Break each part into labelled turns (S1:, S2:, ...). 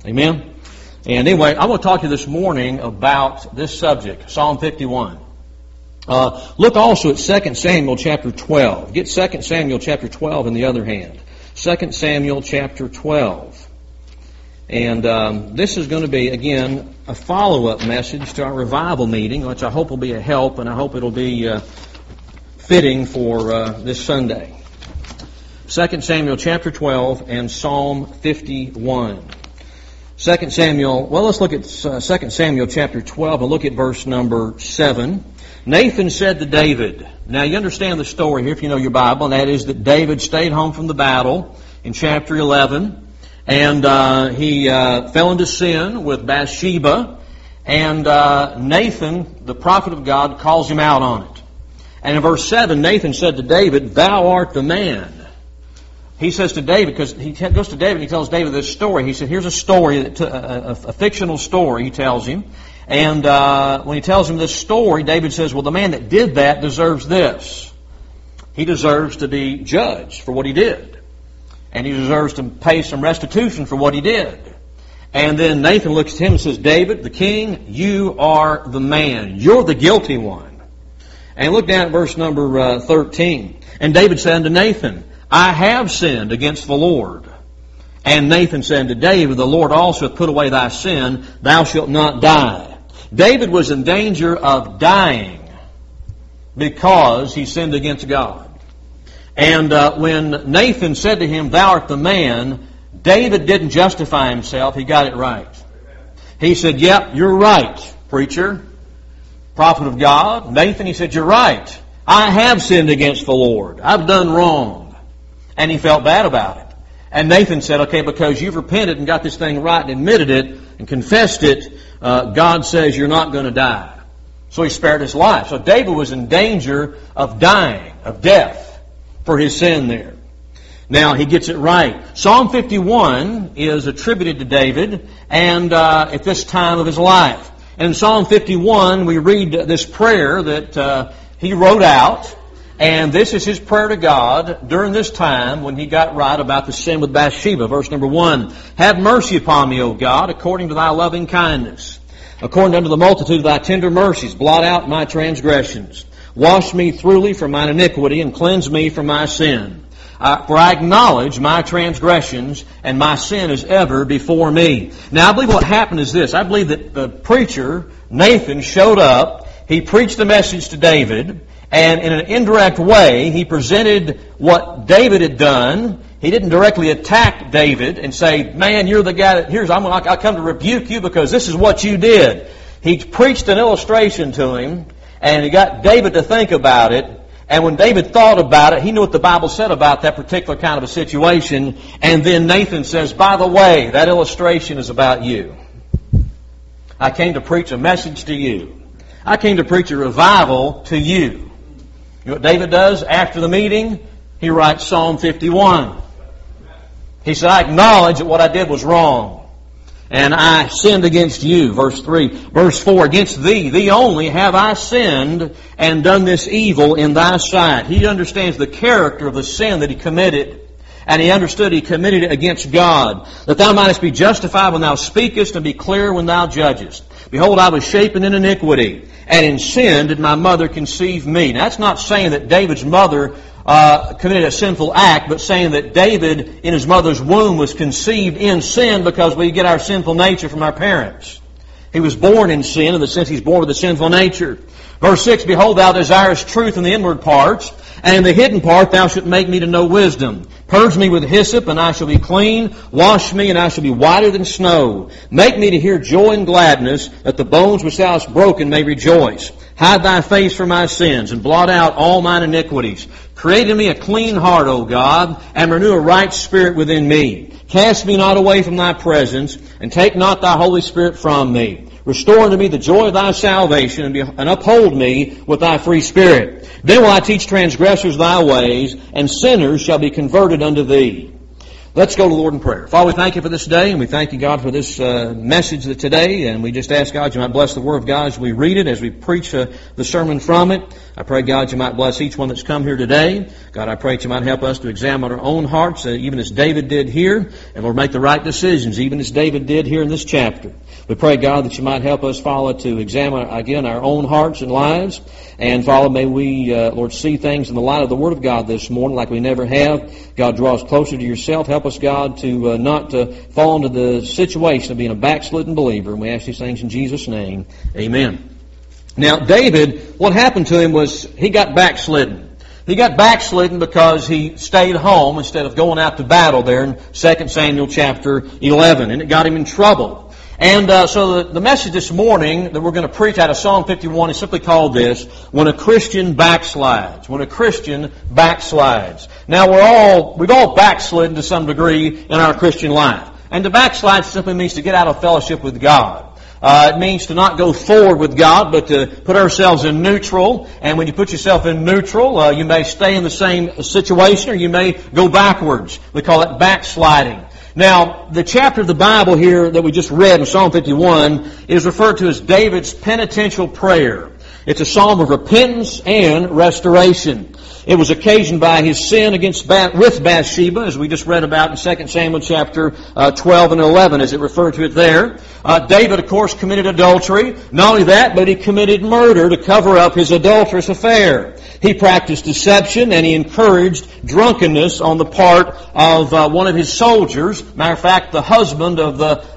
S1: Amen? And anyway, I want to talk to you this morning about this subject, Psalm 51. Look also at 2 Samuel chapter 12. Get 2 Samuel chapter 12 in the other hand. 2 Samuel chapter 12. And this is going to be, again, a follow-up message to our revival meeting, which I hope will be a help, and I hope it'll be fitting for this Sunday. 2 Samuel chapter 12 and Psalm 51. 2 Samuel, well, let's look at 2 Samuel chapter 12 and look at verse number 7. Nathan said to David, now you understand the story here if you know your Bible, and that is that David stayed home from the battle in chapter 11, and he fell into sin with Bathsheba, and Nathan, the prophet of God, calls him out on it. And in verse 7, Nathan said to David, thou art the man. He says to David, because he goes to David and he tells David this story. He said, here's a story, a fictional story, he tells him. And when he tells him this story, David says, well, the man that did that deserves this. He deserves to be judged for what he did. And he deserves to pay some restitution for what he did. And then Nathan looks at him and says, David, the king, you are the man. You're the guilty one. And look down at verse number 13. And David said unto Nathan, I have sinned against the Lord. And Nathan said unto David, the Lord also hath put away thy sin, thou shalt not die. David was in danger of dying because he sinned against God. And when Nathan said to him, thou art the man, David didn't justify himself, he got it right. He said, yep, you're right, preacher, prophet of God. Nathan, he said, you're right. I have sinned against the Lord. I've done wrong. And he felt bad about it. And Nathan said, okay, because you've repented and got this thing right and admitted it and confessed it, God says you're not going to die. So he spared his life. So David was in danger of dying, of death, for his sin there. Now, he gets it right. Psalm 51 is attributed to David and at this time of his life. And in Psalm 51, we read this prayer that he wrote out. And this is his prayer to God during this time when he got right about the sin with Bathsheba. Verse number 1, have mercy upon me, O God, according to thy loving kindness. According unto the multitude of thy tender mercies, blot out my transgressions. Wash me thoroughly from mine iniquity and cleanse me from my sin. For I acknowledge my transgressions, and my sin is ever before me. Now, I believe what happened is this. I believe that the preacher, Nathan, showed up. He preached the message to David. And in an indirect way, he presented what David had done. He didn't directly attack David and say, man, you're the guy that, I'll come to rebuke you because this is what you did. He preached an illustration to him, and he got David to think about it. And when David thought about it, he knew what the Bible said about that particular kind of a situation. And then Nathan says, by the way, that illustration is about you. I came to preach a message to you. I came to preach a revival to you. You know what David does after the meeting? He writes Psalm 51. He said, I acknowledge that what I did was wrong. And I sinned against you. Verse 3. Verse 4. Against thee only have I sinned and done this evil in thy sight. He understands the character of the sin that he committed. And he understood he committed it against God. That thou mightest be justified when thou speakest and be clear when thou judgest. Behold, I was shapen in iniquity, and in sin did my mother conceive me. Now, that's not saying that David's mother committed a sinful act, but saying that David in his mother's womb was conceived in sin because we get our sinful nature from our parents. He was born in sin in the sense he's born with a sinful nature. Verse 6, behold, thou desirest truth in the inward parts, and in the hidden part thou shalt make me to know wisdom. Purge me with hyssop, and I shall be clean. Wash me, and I shall be whiter than snow. Make me to hear joy and gladness, that the bones which thou hast broken may rejoice. Hide thy face from my sins, and blot out all mine iniquities. Create in me a clean heart, O God, and renew a right spirit within me. Cast me not away from thy presence, and take not thy Holy Spirit from me. Restore unto me the joy of thy salvation, and uphold me with thy free spirit. Then will I teach transgressors thy ways, and sinners shall be converted unto thee. Let's go to the Lord in prayer. Father, we thank you for this day, and we thank you, God, for this message today. And we just ask, God, you might bless the Word of God as we read it, as we preach the sermon from it. I pray, God, you might bless each one that's come here today. God, I pray that you might help us to examine our own hearts, even as David did here, and Lord, make the right decisions, even as David did here in this chapter. We pray, God, that you might help us, Father, to examine, again, our own hearts and lives. And, Father, may we, Lord, see things in the light of the Word of God this morning like we never have. God, draw us closer to yourself. Help us, God, to not fall into the situation of being a backslidden believer. And we ask these things in Jesus' name. Amen. Now, David, what happened to him was he got backslidden. He got backslidden because he stayed home instead of going out to battle there in 2 Samuel chapter 11. And it got him in trouble. And so the message this morning that we're going to preach out of Psalm 51 is simply called this: When a Christian Backslides. When a Christian backslides. Now we've all backslidden to some degree in our Christian life. And to backslide simply means to get out of fellowship with God. It means to not go forward with God, but to put ourselves in neutral. And when you put yourself in neutral, you may stay in the same situation or you may go backwards. We call it backsliding. Now, the chapter of the Bible here that we just read in Psalm 51 is referred to as David's penitential prayer. It's a psalm of repentance and restoration. It was occasioned by his sin with Bathsheba, as we just read about in 2 Samuel chapter 12 and 11, as it referred to it there. David, of course, committed adultery. Not only that, but he committed murder to cover up his adulterous affair. He practiced deception, and he encouraged drunkenness on the part of one of his soldiers. Matter of fact, the husband of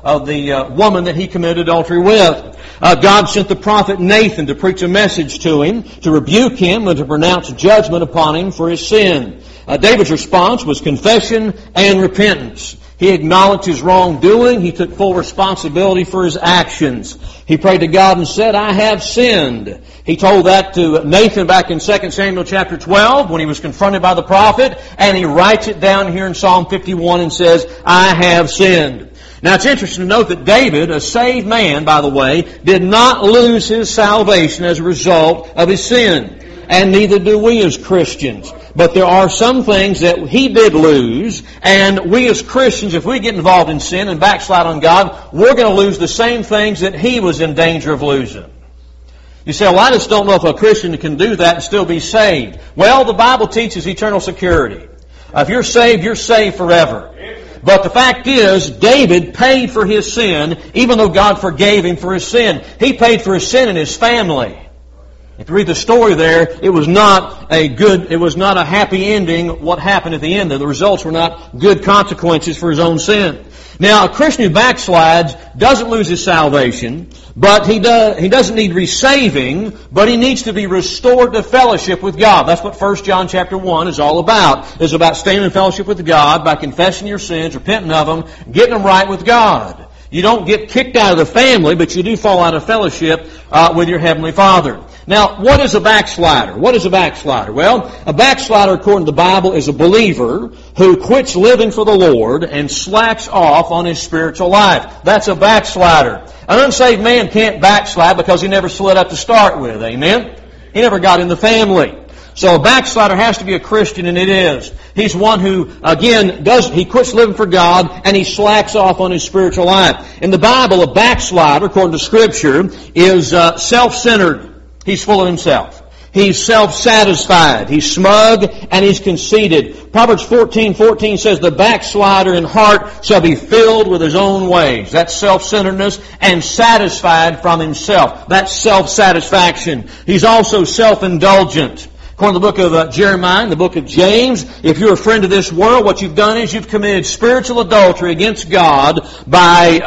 S1: the woman that he committed adultery with. God sent the prophet Nathan to preach a message to him, to rebuke him, and to pronounce judgment upon him for his sin. David's response was confession and repentance. He acknowledged his wrongdoing. He took full responsibility for his actions. He prayed to God and said, I have sinned. He told that to Nathan back in 2 Samuel chapter 12 when he was confronted by the prophet, and he writes it down here in Psalm 51 and says, I have sinned. Now it's interesting to note that David, a saved man, by the way, did not lose his salvation as a result of his sin. And neither do we as Christians. But there are some things that he did lose, and we as Christians, if we get involved in sin and backslide on God, we're going to lose the same things that he was in danger of losing. You say, well, I just don't know if a Christian can do that and still be saved. Well, the Bible teaches eternal security. If you're saved forever. But the fact is, David paid for his sin, even though God forgave him for his sin. He paid for his sin in his family. If you read the story there, it was not a happy ending what happened at the end there. The results were not good consequences for his own sin. Now, a Christian who backslides doesn't lose his salvation, but he doesn't need resaving, but he needs to be restored to fellowship with God. That's what 1 John chapter 1 is all about. It's about staying in fellowship with God by confessing your sins, repenting of them, getting them right with God. You don't get kicked out of the family, but you do fall out of fellowship with your Heavenly Father. Now, what is a backslider? What is a backslider? Well, a backslider, according to the Bible, is a believer who quits living for the Lord and slacks off on his spiritual life. That's a backslider. An unsaved man can't backslide because he never slid up to start with. Amen? He never got in the family. So a backslider has to be a Christian, and it is. He's one who, again, he quits living for God and he slacks off on his spiritual life. In the Bible, a backslider, according to Scripture, is self-centered. He's full of himself. He's self-satisfied. He's smug and he's conceited. Proverbs 14:14 says, the backslider in heart shall be filled with his own ways. That's self-centeredness and satisfied from himself. That's self-satisfaction. He's also self-indulgent. According to the book of Jeremiah and the book of James, if you're a friend of this world, what you've done is you've committed spiritual adultery against God by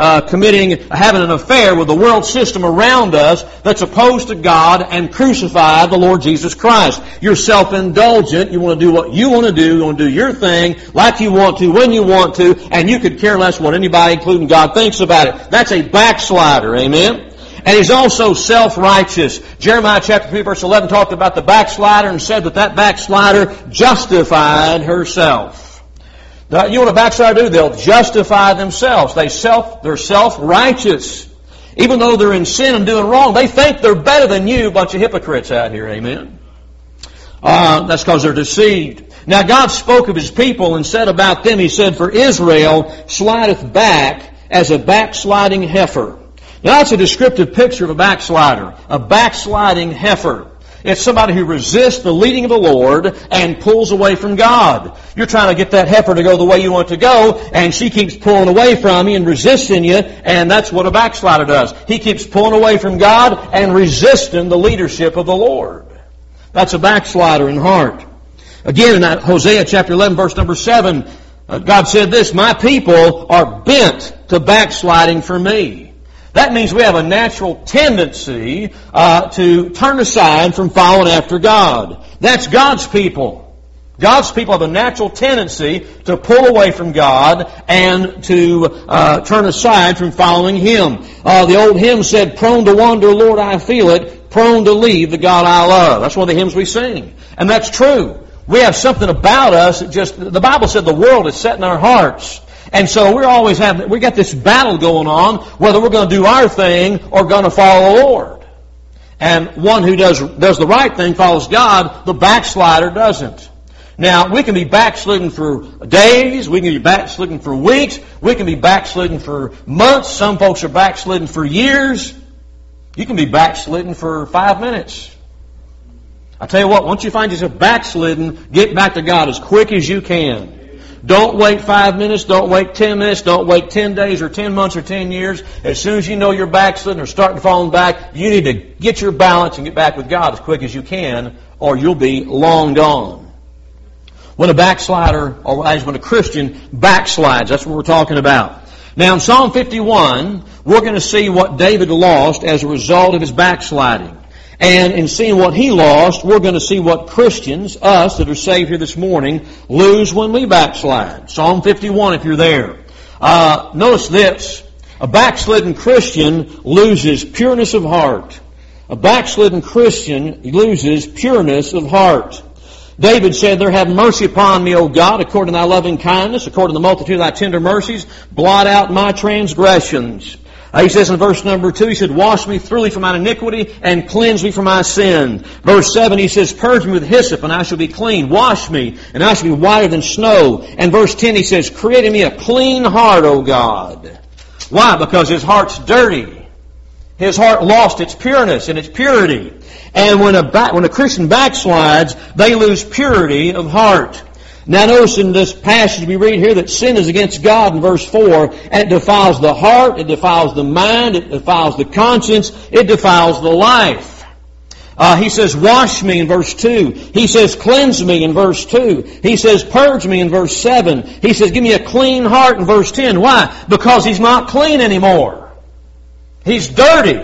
S1: having an affair with the world system around us that's opposed to God and crucified the Lord Jesus Christ. You're self-indulgent. You want to do what you want to do. You want to do your thing like you want to, when you want to, and you could care less what anybody, including God, thinks about it. That's a backslider. Amen? And he's also self-righteous. Jeremiah chapter 3 verse 11 talked about the backslider and said that backslider justified herself. Now, you know what a backslider do? They'll justify themselves. They're self-righteous. Even though they're in sin and doing wrong, they think they're better than you, bunch of hypocrites out here. Amen? That's because they're deceived. Now God spoke of His people and said about them, He said, "For Israel slideth back as a backsliding heifer." Now that's a descriptive picture of a backslider, a backsliding heifer. It's somebody who resists the leading of the Lord and pulls away from God. You're trying to get that heifer to go the way you want it to go, and she keeps pulling away from you and resisting you, and that's what a backslider does. He keeps pulling away from God and resisting the leadership of the Lord. That's a backslider in heart. Again, in that Hosea chapter 11, verse number 7, God said this, "My people are bent to backsliding for me." That means we have a natural tendency to turn aside from following after God. That's God's people. God's people have a natural tendency to pull away from God and to turn aside from following Him. The old hymn said, "Prone to wander, Lord, I feel it. Prone to leave the God I love." That's one of the hymns we sing. And that's true. We have something about us that the Bible said the world is set in our hearts. And so we got this battle going on, whether we're going to do our thing or going to follow the Lord. And one who does the right thing follows God, the backslider doesn't. Now, we can be backslidden for days, we can be backslidden for weeks, we can be backslidden for months, some folks are backslidden for years. You can be backslidden for 5 minutes. I tell you what, once you find yourself backslidden, get back to God as quick as you can. Don't wait 5 minutes, don't wait 10 minutes, don't wait 10 days or 10 months or 10 years. As soon as you know you're backslidden or starting falling back, you need to get your balance and get back with God as quick as you can, or you'll be long gone. When a backslider, or as when a Christian backslides, that's what we're talking about. Now in Psalm 51, we're going to see what David lost as a result of his backsliding. And in seeing what he lost, we're going to see what Christians, us that are saved here this morning, lose when we backslide. Psalm 51, if you're there. Notice this. A backslidden Christian loses pureness of heart. A backslidden Christian loses pureness of heart. David said, "There have mercy upon me, O God, according to thy loving kindness, according to the multitude of thy tender mercies, blot out my transgressions." He says in verse number 2, he said, "Wash me thoroughly from mine iniquity and cleanse me from my sin." Verse 7, he says, "Purge me with hyssop and I shall be clean. Wash me and I shall be whiter than snow." And verse 10, he says, "Create in me a clean heart, O God." Why? Because his heart's dirty. His heart lost its pureness and its purity. And when a Christian backslides, they lose purity of heart. Now notice in this passage we read here that sin is against God in verse 4, and it defiles the heart, it defiles the mind, it defiles the conscience, it defiles the life. He says, "Wash me" in verse 2. He says, "Cleanse me" in verse 2. He says, "Purge me" in verse 7. He says, "Give me a clean heart" in verse 10. Why? Because he's not clean anymore. He's dirty.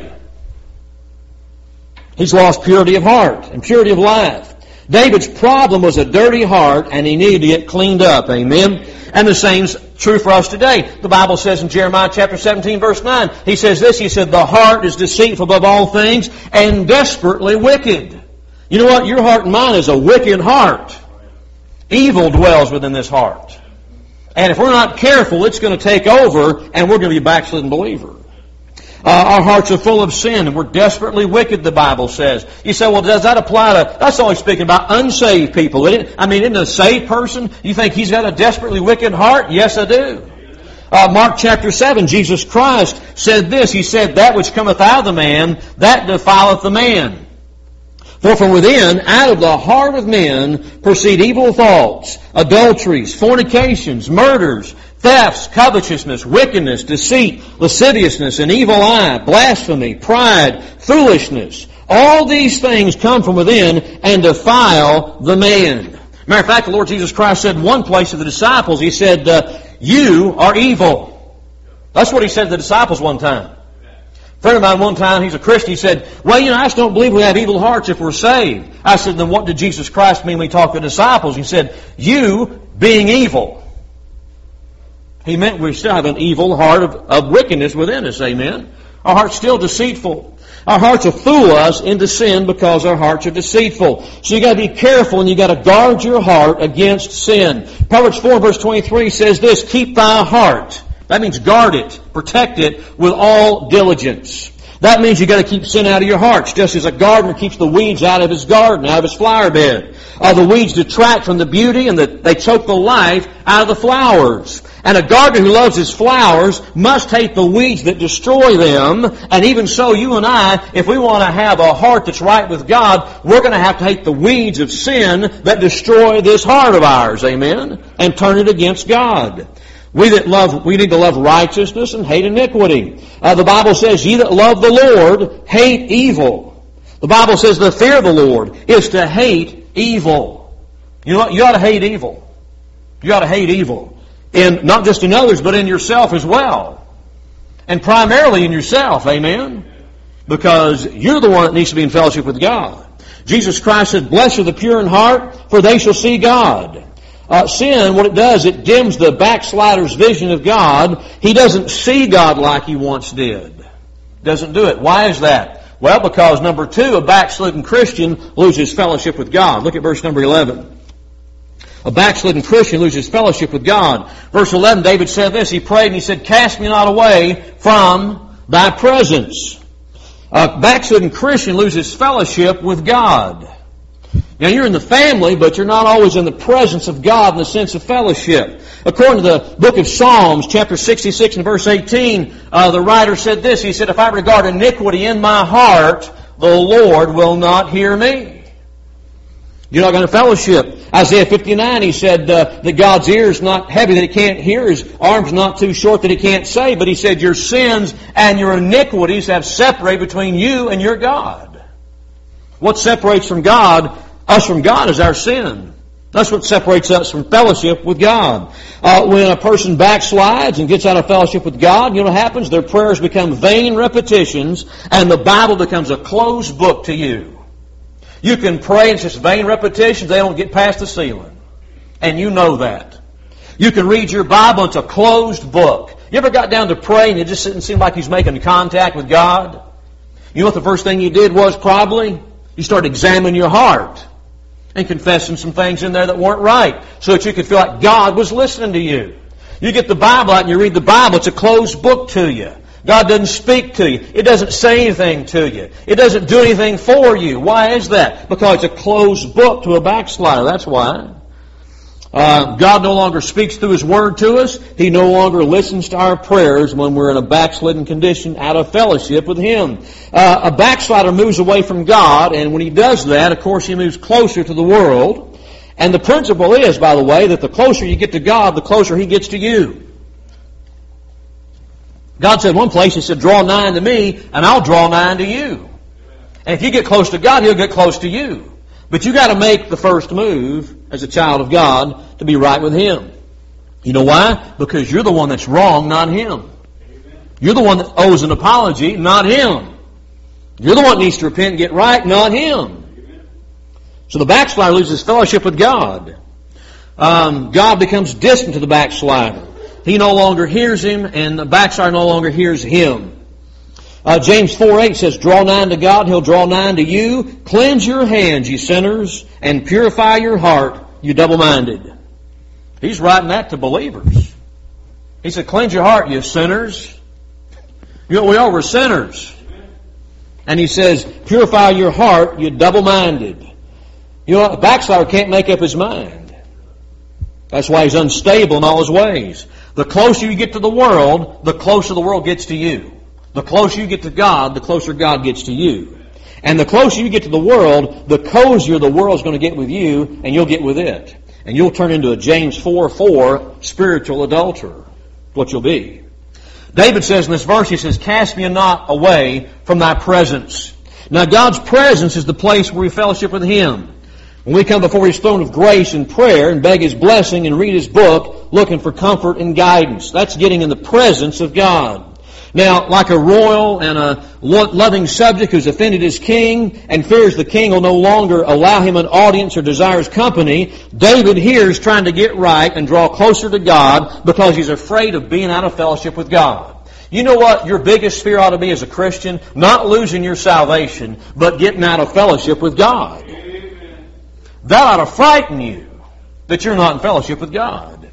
S1: He's lost purity of heart and purity of life. David's problem was a dirty heart, and he needed to get cleaned up. Amen? And the same's true for us today. The Bible says in Jeremiah chapter 17, verse 9, he says this, he said, "The heart is deceitful above all things and desperately wicked." You know what? Your heart and mine is a wicked heart. Evil dwells within this heart. And if we're not careful, it's going to take over, and we're going to be a backslidden believer. Our hearts are full of sin, and we're desperately wicked, the Bible says. You say, well, does that apply to... That's only speaking about unsaved people. Isn't a saved person, you think he's got a desperately wicked heart? Yes, I do. Mark chapter 7, Jesus Christ said this. He said, "That which cometh out of the man, that defileth the man. For from within, out of the heart of men, proceed evil thoughts, adulteries, fornications, murders, thefts, covetousness, wickedness, deceit, lasciviousness, an evil eye, blasphemy, pride, foolishness. All these things come from within and defile the man." Matter of fact, the Lord Jesus Christ said in one place to the disciples, He said, "You are evil." That's what He said to the disciples one time. A friend of mine one time, he's a Christian, he said, "Well, I just don't believe we have evil hearts if we're saved." I said, "Then what did Jesus Christ mean when He talked to the disciples?" He said, "You being evil." He meant we still have an evil heart of wickedness within us, amen? Our heart's still deceitful. Our hearts will fool us into sin because our hearts are deceitful. So you got to be careful, and you got to guard your heart against sin. Proverbs 4 verse 23 says this, "Keep thy heart." That means guard it, protect it with all diligence. That means you've got to keep sin out of your hearts, just as a gardener keeps the weeds out of his garden, out of his flower bed. The weeds detract from the beauty and they choke the life out of the flowers. And a gardener who loves his flowers must hate the weeds that destroy them. And even so, you and I, if we want to have a heart that's right with God, we're going to have to hate the weeds of sin that destroy this heart of ours. Amen? And turn it against God. We need to love righteousness and hate iniquity. The Bible says, ye that love the Lord, hate evil. The Bible says the fear of the Lord is to hate evil. You know what? You ought to hate evil. You ought to hate evil. And not just in others, but in yourself as well. And primarily in yourself. Amen? Because you're the one that needs to be in fellowship with God. Jesus Christ said, blessed are the pure in heart, for they shall see God. Sin, what it does, it dims the backslider's vision of God. He doesn't see God like he once did. Doesn't do it. Why is that? Well, because number 2, a backslidden Christian loses fellowship with God. Look at verse number 11. A backslidden Christian loses fellowship with God. Verse 11, David said this. He prayed and he said, cast me not away from thy presence. A backslidden Christian loses fellowship with God. Now, you're in the family, but you're not always in the presence of God in the sense of fellowship. According to the book of Psalms, chapter 66 and verse 18, the writer said this. He said, if I regard iniquity in my heart, the Lord will not hear me. You're not going to fellowship. Isaiah 59, he said that God's ear is not heavy that he can't hear, his arm's not too short that he can't save, but he said your sins and your iniquities have separated between you and your God. What separates us from God is our sin. That's what separates us from fellowship with God. When a person backslides and gets out of fellowship with God, you know what happens? Their prayers become vain repetitions, and the Bible becomes a closed book to you. You can pray, and it's just vain repetitions. They don't get past the ceiling. And you know that. You can read your Bible. It's a closed book. You ever got down to pray and it just didn't seem like he's making contact with God? You know what the first thing you did was probably? You started examining your heart and confessing some things in there that weren't right so that you could feel like God was listening to you. You get the Bible out and you read the Bible. It's a closed book to you. God doesn't speak to you. It doesn't say anything to you. It doesn't do anything for you. Why is that? Because it's a closed book to a backslider. That's why. God no longer speaks through His Word to us. He no longer listens to our prayers when we're in a backslidden condition out of fellowship with Him. A backslider moves away from God, and when he does that, of course, he moves closer to the world. And the principle is, by the way, that the closer you get to God, the closer He gets to you. God said one place, He said, draw nigh unto me, and I'll draw nigh unto you. And if you get close to God, He'll get close to you. But you got to make the first move as a child of God to be right with Him. You know why? Because you're the one that's wrong, not Him. You're the one that owes an apology, not Him. You're the one that needs to repent and get right, not Him. So the backslider loses fellowship with God. God becomes distant to the backslider. He no longer hears him, and the backslider no longer hears him. James 4:8 says, draw nigh unto God, He'll draw nigh unto you. Cleanse your hands, ye sinners, and purify your heart, you double-minded. He's writing that to believers. He said, cleanse your heart, you sinners. You know what we are? We're sinners. And He says, purify your heart, you double-minded. You know what? A backslider can't make up his mind. That's why he's unstable in all his ways. The closer you get to the world, the closer the world gets to you. The closer you get to God, the closer God gets to you. And the closer you get to the world, the cozier the world's going to get with you, and you'll get with it. And you'll turn into a James 4:4 spiritual adulterer. What you'll be. David says in this verse, he says, cast me not away from thy presence. Now God's presence is the place where we fellowship with Him. When we come before His throne of grace in prayer and beg His blessing and read His book, looking for comfort and guidance. That's getting in the presence of God. Now, like a royal and a loving subject who's offended his king and fears the king will no longer allow him an audience or desires company, David here is trying to get right and draw closer to God because he's afraid of being out of fellowship with God. You know what your biggest fear ought to be as a Christian? Not losing your salvation, but getting out of fellowship with God. That ought to frighten you that you're not in fellowship with God.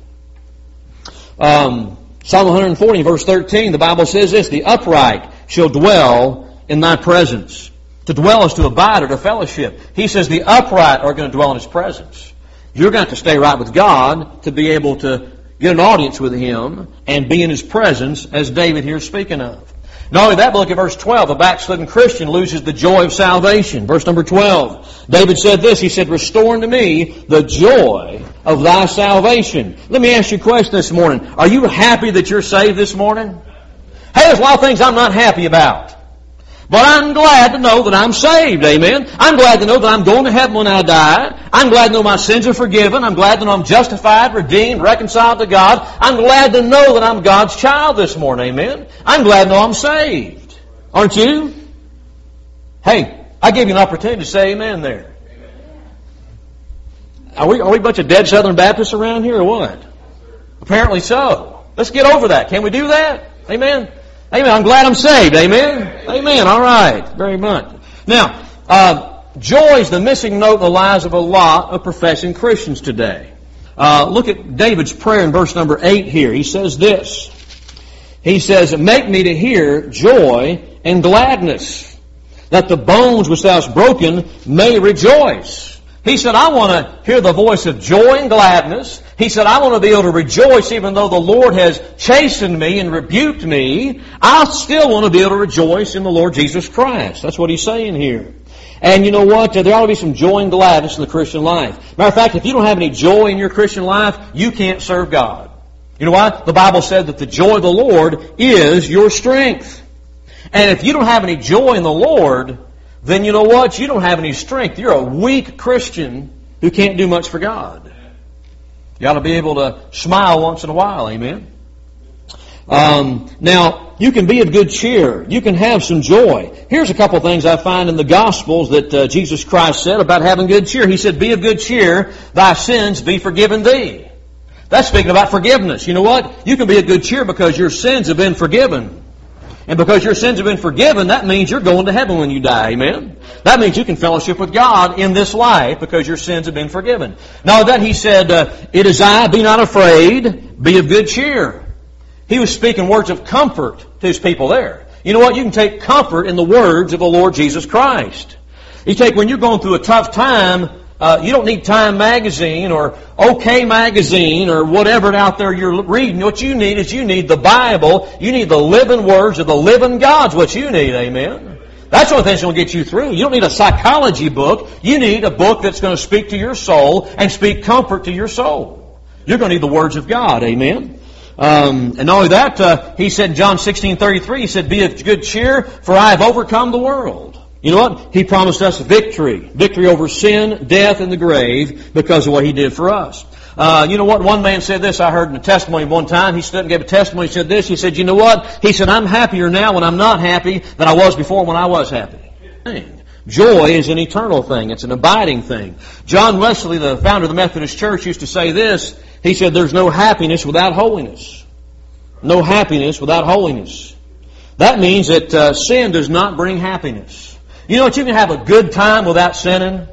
S1: Psalm 140, verse 13, the Bible says this, the upright shall dwell in thy presence. To dwell is to abide or to fellowship. He says the upright are going to dwell in His presence. You're going to have to stay right with God to be able to get an audience with Him and be in His presence, as David here is speaking of. Not only that, but look at verse 12. A backslidden Christian loses the joy of salvation. Verse number 12. David said this. He said, restore unto me the joy of thy salvation. Let me ask you a question this morning. Are you happy that you're saved this morning? Hey, there's a lot of things I'm not happy about. But I'm glad to know that I'm saved, amen. I'm glad to know that I'm going to heaven when I die. I'm glad to know my sins are forgiven. I'm glad to know I'm justified, redeemed, reconciled to God. I'm glad to know that I'm God's child this morning, amen. I'm glad to know I'm saved. Aren't you? Hey, I gave you an opportunity to say amen there. Are we a bunch of dead Southern Baptists around here or what? Apparently so. Let's get over that. Can we do that? Amen. Amen. I'm glad I'm saved. Amen. Amen. All right. Very much. Now, joy is the missing note in the lives of a lot of professing Christians today. Look at David's prayer in verse number 8 here. He says this. He says, make me to hear joy and gladness, that the bones which thou hast broken may rejoice. He said, I want to hear the voice of joy and gladness. He said, I want to be able to rejoice even though the Lord has chastened me and rebuked me. I still want to be able to rejoice in the Lord Jesus Christ. That's what he's saying here. And you know what? There ought to be some joy and gladness in the Christian life. Matter of fact, if you don't have any joy in your Christian life, you can't serve God. You know what? The Bible said that the joy of the Lord is your strength. And if you don't have any joy in the Lord, then you know what? You don't have any strength. You're a weak Christian who can't do much for God. You ought to be able to smile once in a while. Amen. Now, you can be of good cheer. You can have some joy. Here's a couple things I find in the Gospels that Jesus Christ said about having good cheer. He said, be of good cheer, thy sins be forgiven thee. That's speaking about forgiveness. You know what? You can be of good cheer because your sins have been forgiven. And because your sins have been forgiven, that means you're going to heaven when you die. Amen? That means you can fellowship with God in this life because your sins have been forgiven. Now that he said, it is I, be not afraid, be of good cheer. He was speaking words of comfort to his people there. You know what? You can take comfort in the words of the Lord Jesus Christ. You take, when you're going through a tough time, you don't need Time Magazine or OK Magazine or whatever out there you're reading. What you need is you need the Bible. You need the living words of the living God's what you need. Amen. That's the only thing that's going to get you through. You don't need a psychology book. You need a book that's going to speak to your soul and speak comfort to your soul. You're going to need the words of God. Amen. And not only that, he said in John 16:33, he said, be of good cheer, for I have overcome the world. You know what? He promised us victory. Victory over sin, death, and the grave because of what He did for us. You know what? One man said this. I heard in a testimony one time. He stood and gave a testimony. He said this. He said, you know what? He said, I'm happier now when I'm not happy than I was before when I was happy. Joy is an eternal thing. It's an abiding thing. John Wesley, the founder of the Methodist Church, used to say this. He said, there's no happiness without holiness. No happiness without holiness. That means that sin does not bring happiness. You know what? You can have a good time without sinning.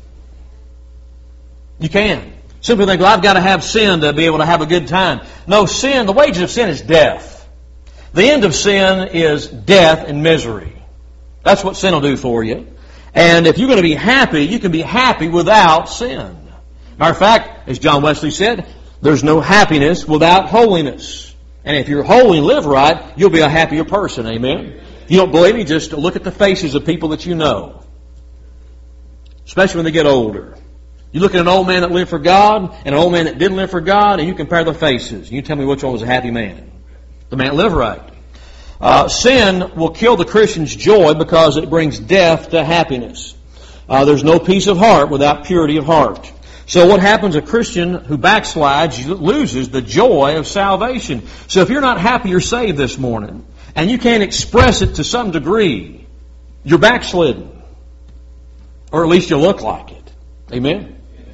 S1: You can. Simply think, well, I've got to have sin to be able to have a good time. No, sin, the wages of sin is death. The end of sin is death and misery. That's what sin will do for you. And if you're going to be happy, you can be happy without sin. Matter of fact, as John Wesley said, there's no happiness without holiness. And if you're holy and live right, you'll be a happier person. Amen? You don't believe me? Just look at the faces of people that you know. Especially when they get older. You look at an old man that lived for God and an old man that didn't live for God, and you compare the faces. You tell me which one was a happy man. The man that lived right. Sin will kill the Christian's joy because it brings death to happiness. There's no peace of heart without purity of heart. So what happens, a Christian who backslides loses the joy of salvation. So if you're not happy you're saved this morning, and you can't express it to some degree, you're backslidden. Or at least you look like it. Amen?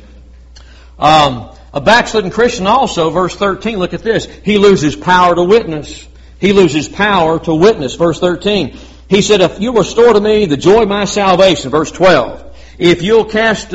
S1: A backslidden Christian also, verse 13, look at this. He loses power to witness. He loses power to witness. Verse 13. He said, if you restore to me the joy of my salvation. Verse 12. If you'll do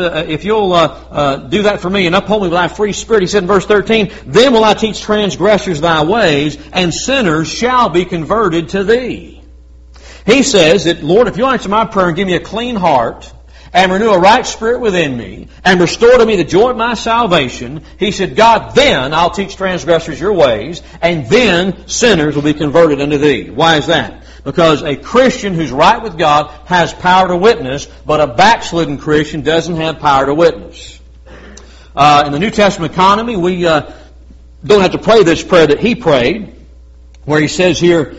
S1: that for me and uphold me with thy free spirit, he said in verse 13, then will I teach transgressors thy ways, and sinners shall be converted to thee. He says that, Lord, if you'll answer my prayer and give me a clean heart and renew a right spirit within me and restore to me the joy of my salvation, He said, God, then I'll teach transgressors your ways, and then sinners will be converted unto thee. Why is that? Because a Christian who's right with God has power to witness, but a backslidden Christian doesn't have power to witness. In the New Testament economy, we don't have to pray this prayer that he prayed, where he says here,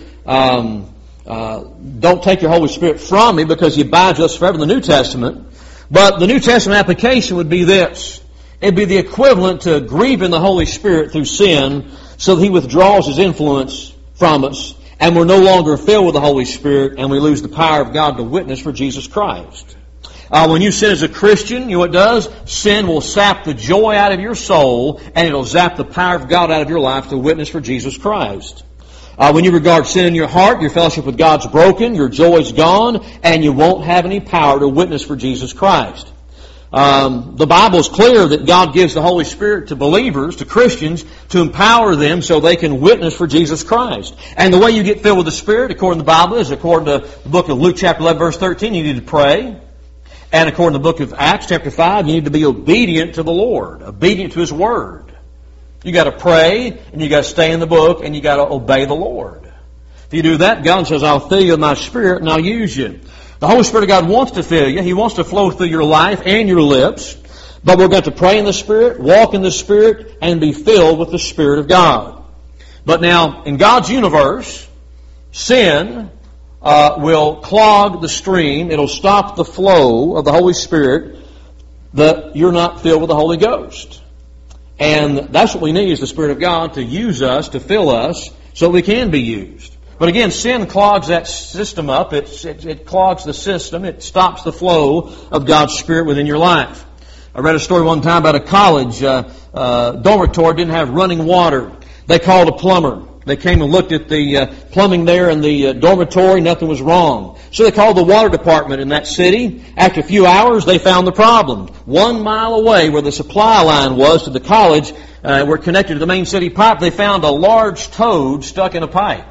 S1: don't take your Holy Spirit from me because He abides with us forever in the New Testament. But the New Testament application would be this. It'd be the equivalent to grieving the Holy Spirit through sin so that He withdraws His influence from us and we're no longer filled with the Holy Spirit and we lose the power of God to witness for Jesus Christ. When you sin as a Christian, you know what it does? Sin will sap the joy out of your soul and it'll zap the power of God out of your life to witness for Jesus Christ. When you regard sin in your heart, your fellowship with God's broken, your joy's gone, and you won't have any power to witness for Jesus Christ. The Bible is clear that God gives the Holy Spirit to believers, to Christians, to empower them so they can witness for Jesus Christ. And the way you get filled with the Spirit, according to the Bible, is according to the book of Luke chapter 11, verse 13, you need to pray. And according to the book of Acts chapter 5, you need to be obedient to the Lord, obedient to His Word. You got to pray, and you got to stay in the book, and you got to obey the Lord. If you do that, God says, I'll fill you with my Spirit, and I'll use you. The Holy Spirit of God wants to fill you. He wants to flow through your life and your lips. But we're going to pray in the Spirit, walk in the Spirit, and be filled with the Spirit of God. But now, in God's universe, sin will clog the stream. It'll stop the flow of the Holy Spirit that you're not filled with the Holy Ghost. And that's what we need, is the Spirit of God to use us, to fill us, so we can be used. But again, sin clogs that system up. It clogs the system. It stops the flow of God's Spirit within your life. I read a story one time about a college dormitory didn't have running water. They called a plumber. They came and looked at the plumbing there in the dormitory. Nothing was wrong. So they called the water department in that city. After a few hours, they found the problem. 1 mile away where the supply line was to the college, were connected to the main city pipe, they found a large toad stuck in a pipe.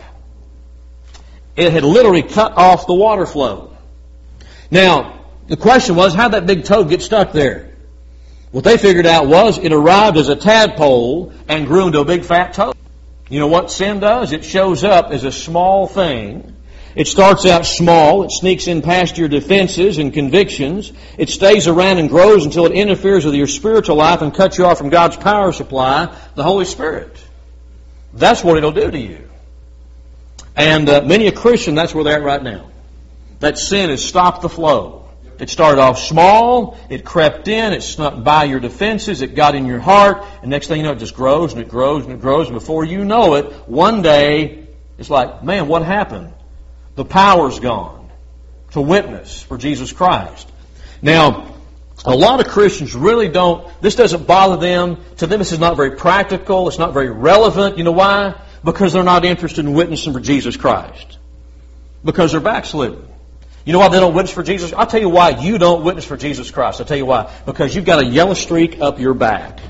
S1: It had literally cut off the water flow. Now, the question was, how'd that big toad get stuck there? What they figured out was it arrived as a tadpole and grew into a big fat toad. You know what sin does? It shows up as a small thing. It starts out small. It sneaks in past your defenses and convictions. It stays around and grows until it interferes with your spiritual life and cuts you off from God's power supply, the Holy Spirit. That's what it'll do to you. And many a Christian, that's where they're at right now. That sin has stopped the flow. It started off small, it crept in, it snuck by your defenses, it got in your heart, and next thing you know, it just grows and it grows and it grows, and before you know it, one day, it's like, man, what happened? The power's gone to witness for Jesus Christ. Now, a lot of Christians really this doesn't bother them. To them, this is not very practical, it's not very relevant. You know why? Because they're not interested in witnessing for Jesus Christ. Because they're backslidden. You know why they don't witness for Jesus? I'll tell you why you don't witness for Jesus Christ. I'll tell you why. Because you've got a yellow streak up your back.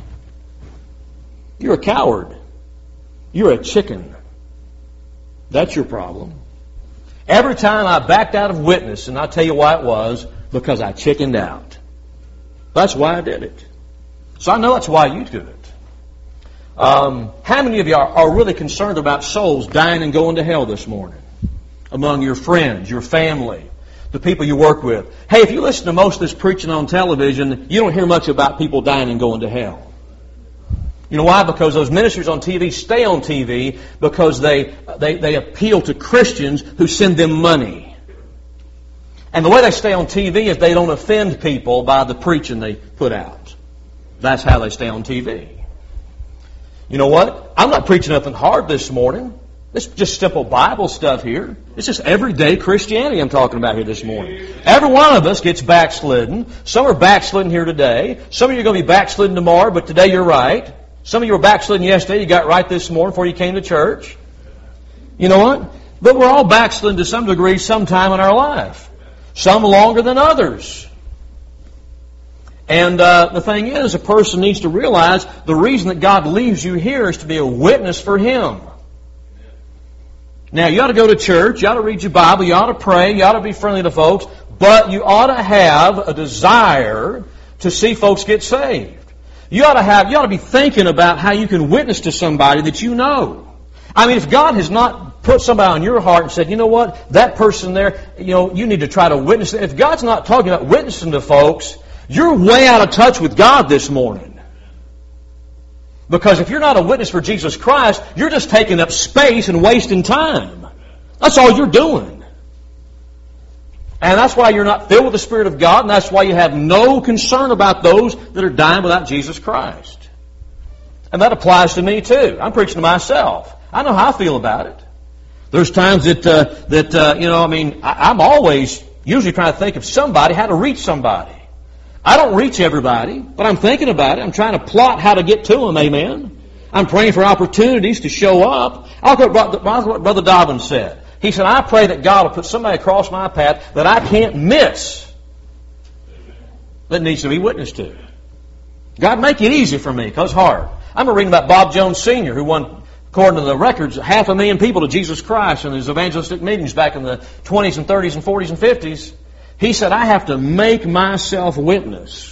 S1: You're a coward. You're a chicken. That's your problem. Every time I backed out of witness, and I'll tell you why it was, because I chickened out. That's why I did it. So I know that's why you do it. How many of you are really concerned about souls dying and going to hell this morning? Among your friends, your family, the people you work with. Hey, if you listen to most of this preaching on television, you don't hear much about people dying and going to hell. You know why? Because those ministers on TV stay on TV because they appeal to Christians who send them money. And the way they stay on TV is they don't offend people by the preaching they put out. That's how they stay on TV. You know what? I'm not preaching nothing hard this morning. It's just simple Bible stuff here. It's just everyday Christianity I'm talking about here this morning. Every one of us gets backslidden. Some are backslidden here today. Some of you are going to be backslidden tomorrow, but today you're right. Some of you were backslidden yesterday. You got right this morning before you came to church. You know what? But we're all backslidden to some degree sometime in our life. Some longer than others. And the thing is, a person needs to realize the reason that God leaves you here is to be a witness for Him. Now, you ought to go to church, you ought to read your Bible, you ought to pray, you ought to be friendly to folks, but you ought to have a desire to see folks get saved. You ought to be thinking about how you can witness to somebody that you know. I mean, if God has not put somebody on your heart and said, you know what, that person there, you need to try to witness. If God's not talking about witnessing to folks, you're way out of touch with God this morning. Because if you're not a witness for Jesus Christ, you're just taking up space and wasting time. That's all you're doing. And that's why you're not filled with the Spirit of God, and that's why you have no concern about those that are dying without Jesus Christ. And that applies to me too. I'm preaching to myself. I know how I feel about it. There's times I'm always usually trying to think of somebody, how to reach somebody. I don't reach everybody, but I'm thinking about it. I'm trying to plot how to get to them, amen. I'm praying for opportunities to show up. I'll look at what Brother Dobbin said. He said, I pray that God will put somebody across my path that I can't miss that needs to be witnessed to. God, make it easy for me, because it's hard. I'm reading about Bob Jones Sr., who won, according to the records, 500,000 people to Jesus Christ in his evangelistic meetings back in the 20s and 30s and 40s and 50s. He said, I have to make myself witness.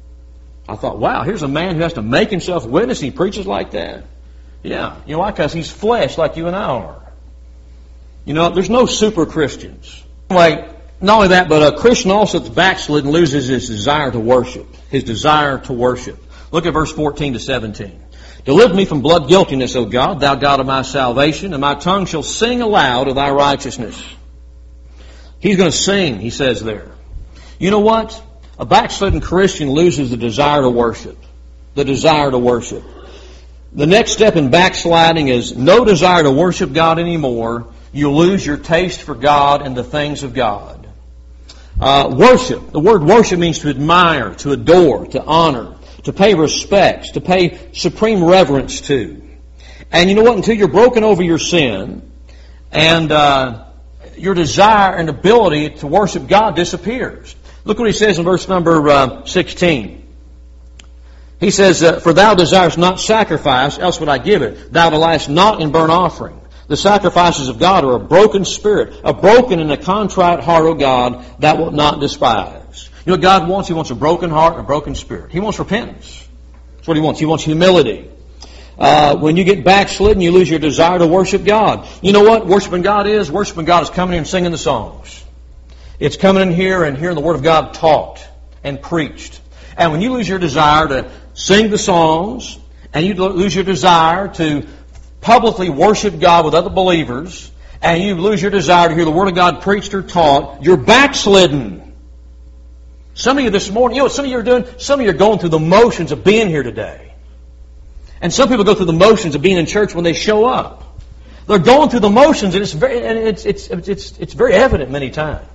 S1: I thought, wow, here's a man who has to make himself witness. He preaches like that. Yeah. You know why? Because he's flesh like you and I are. There's no super Christians. Anyway, not only that, but a Christian also that's backslidden loses his desire to worship. His desire to worship. Look at verse 14 to 17. Deliver me from blood guiltiness, O God, thou God of my salvation, and my tongue shall sing aloud of thy righteousness. He's going to sing, he says there. You know what? A backslidden Christian loses the desire to worship. The desire to worship. The next step in backsliding is no desire to worship God anymore. You lose your taste for God and the things of God. Worship. The word worship means to admire, to adore, to honor, to pay respects, to pay supreme reverence to. And you know what? Until you're broken over your sin and your desire and ability to worship God disappears. Look what he says in verse number 16. He says, for thou desirest not sacrifice, else would I give it. Thou delightest not in burnt offering. The sacrifices of God are a broken spirit, a broken and a contrite heart, O God, that wilt not despise. You know what God wants? He wants a broken heart and a broken spirit. He wants repentance. That's what He wants. He wants humility. When you get backslidden, you lose your desire to worship God. You know what worshiping God is? Worshiping God is coming in and singing the songs. It's coming in here and hearing the Word of God taught and preached. And when you lose your desire to sing the songs, and you lose your desire to publicly worship God with other believers, and you lose your desire to hear the Word of God preached or taught, you're backslidden. Some of you this morning, you know what some of you are doing? Some of you are going through the motions of being here today. And some people go through the motions of being in church when they show up. They're going through the motions, and it's very evident many times.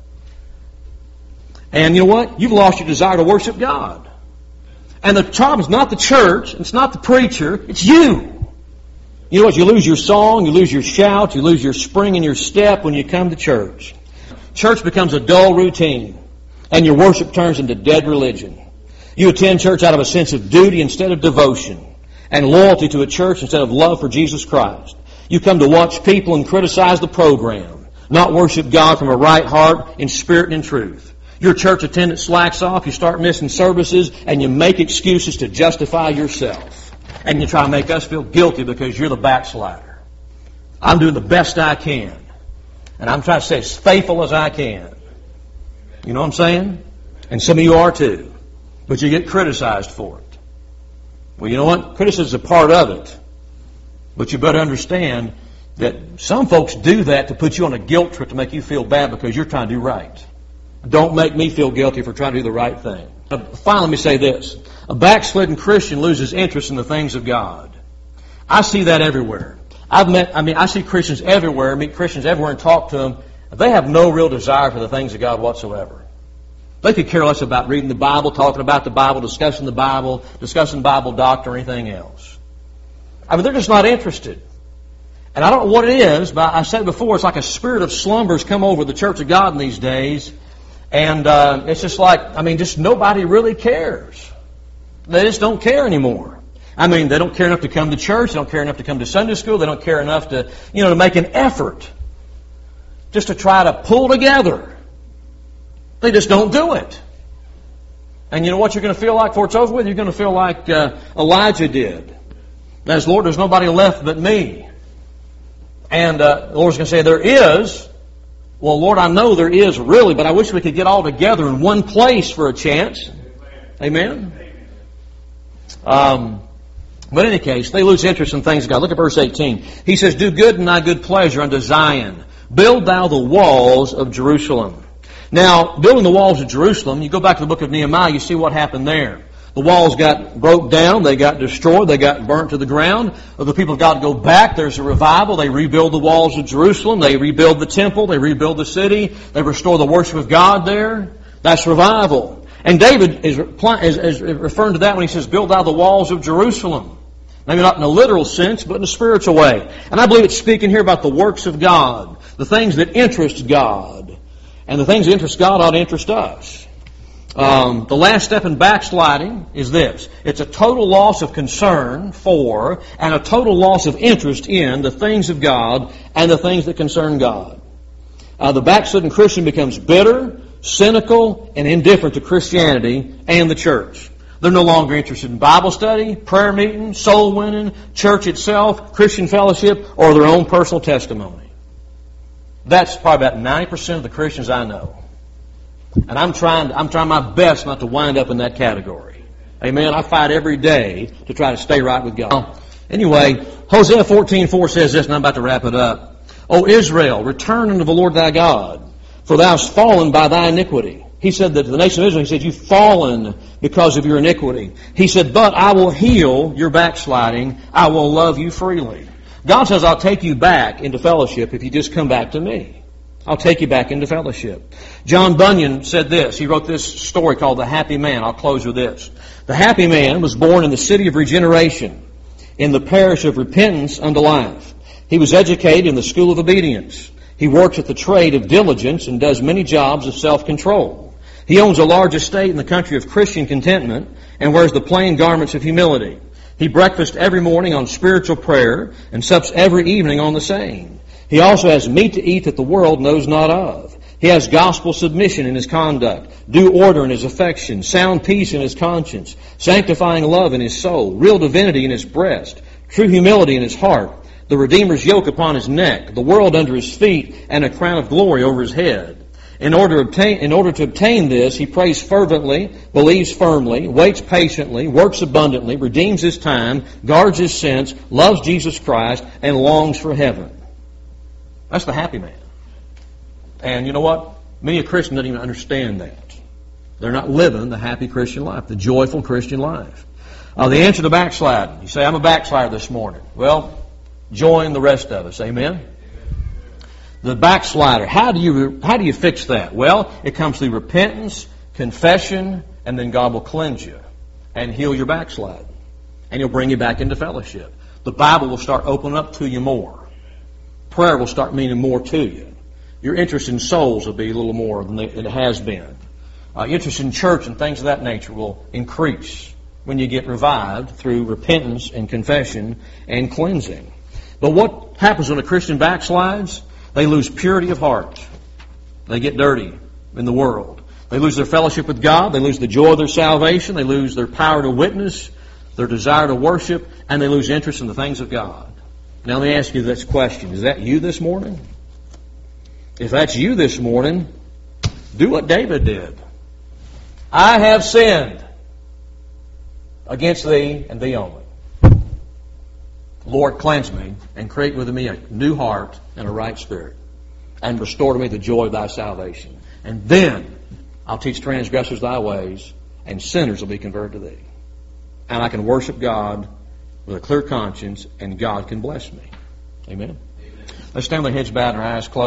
S1: And you know what? You've lost your desire to worship God. And the problem is not the church, it's not the preacher, it's you. You know what? You lose your song, you lose your shout, you lose your spring in your step when you come to church. Church becomes a dull routine, and your worship turns into dead religion. You attend church out of a sense of duty instead of devotion, and loyalty to a church instead of love for Jesus Christ. You come to watch people and criticize the program, not worship God from a right heart in spirit and in truth. Your church attendance slacks off, you start missing services, and you make excuses to justify yourself. And you try to make us feel guilty because you're the backslider. I'm doing the best I can. And I'm trying to stay as faithful as I can. You know what I'm saying? And some of you are too. But you get criticized for it. Well, you know what? Criticism is a part of it. But you better understand that some folks do that to put you on a guilt trip to make you feel bad because you're trying to do right. Don't make me feel guilty for trying to do the right thing. Finally, let me say this. A backslidden Christian loses interest in the things of God. I see that everywhere. I see Christians everywhere, meet Christians everywhere and talk to them. They have no real desire for the things of God whatsoever. They could care less about reading the Bible, talking about the Bible, discussing Bible doctrine, or anything else. They're just not interested. And I don't know what it is, but I said before, it's like a spirit of slumbers come over the Church of God in these days. And it's just like, just nobody really cares. They just don't care anymore. I mean, they don't care enough to come to church. They don't care enough to come to Sunday school. They don't care enough to, to make an effort just to try to pull together. They just don't do it. And you know what you're going to feel like before it's over with? You're going to feel like Elijah did. That is, Lord, there's nobody left but me. And the Lord's going to say, there is. Well, Lord, I know there is really, but I wish we could get all together in one place for a chance. Amen? But in any case, they lose interest in things of God. Look at verse 18. He says, do good in thy good pleasure unto Zion. Build thou the walls of Jerusalem. Now, building the walls of Jerusalem, you go back to the book of Nehemiah, you see what happened there. The walls got broke down, they got destroyed, they got burnt to the ground. The people of God go back, there's a revival, they rebuild the walls of Jerusalem, they rebuild the temple, they rebuild the city, they restore the worship of God there. That's revival. And David is referring to that when he says, build thou the walls of Jerusalem. Maybe not in a literal sense, but in a spiritual way. And I believe it's speaking here about the works of God, the things that interest God. And the things that interest God ought to interest us. The last step in backsliding is this. It's a total loss of concern for and a total loss of interest in the things of God and the things that concern God. The backslidden Christian becomes bitter, cynical, and indifferent to Christianity and the church. They're no longer interested in Bible study, prayer meeting, soul winning, church itself, Christian fellowship, or their own personal testimony. That's probably about 90% of the Christians I know. And I'm trying my best not to wind up in that category. Amen. I fight every day to try to stay right with God. Anyway, Hosea 14:4 says this, and I'm about to wrap it up. O Israel, return unto the Lord thy God, for thou hast fallen by thy iniquity. He said that to the nation of Israel, he said, you've fallen because of your iniquity. He said, but I will heal your backsliding. I will love you freely. God says, I'll take you back into fellowship if you just come back to me. I'll take you back into fellowship. John Bunyan said this. He wrote this story called The Happy Man. I'll close with this. The happy man was born in the city of regeneration, in the parish of repentance unto life. He was educated in the school of obedience. He works at the trade of diligence and does many jobs of self-control. He owns a large estate in the country of Christian contentment and wears the plain garments of humility. He breakfasts every morning on spiritual prayer and sups every evening on the same. He also has meat to eat that the world knows not of. He has gospel submission in his conduct, due order in his affection, sound peace in his conscience, sanctifying love in his soul, real divinity in his breast, true humility in his heart, the Redeemer's yoke upon his neck, the world under his feet, and a crown of glory over his head. In order to obtain this, he prays fervently, believes firmly, waits patiently, works abundantly, redeems his time, guards his sins, loves Jesus Christ, and longs for heaven. That's the happy man. And you know what? Many a Christian doesn't even understand that. They're not living the happy Christian life, the joyful Christian life. The answer to backsliding. You say, I'm a backslider this morning. Well, join the rest of us. Amen? The backslider. How do you fix that? Well, it comes through repentance, confession, and then God will cleanse you and heal your backslide. And He'll bring you back into fellowship. The Bible will start opening up to you more. Prayer will start meaning more to you. Your interest in souls will be a little more than it has been. Interest in church and things of that nature will increase when you get revived through repentance and confession and cleansing. But what happens when a Christian backslides? They lose purity of heart. They get dirty in the world. They lose their fellowship with God. They lose the joy of their salvation. They lose their power to witness, their desire to worship, and they lose interest in the things of God. Now let me ask you this question. Is that you this morning? If that's you this morning, do what David did. I have sinned against Thee and Thee only. Lord, cleanse me and create within me a new heart and a right spirit, and restore to me the joy of Thy salvation. And then I'll teach transgressors Thy ways, and sinners will be converted to Thee. And I can worship God with a clear conscience, and God can bless me. Amen? Let's stand with our heads bowed and our eyes closed.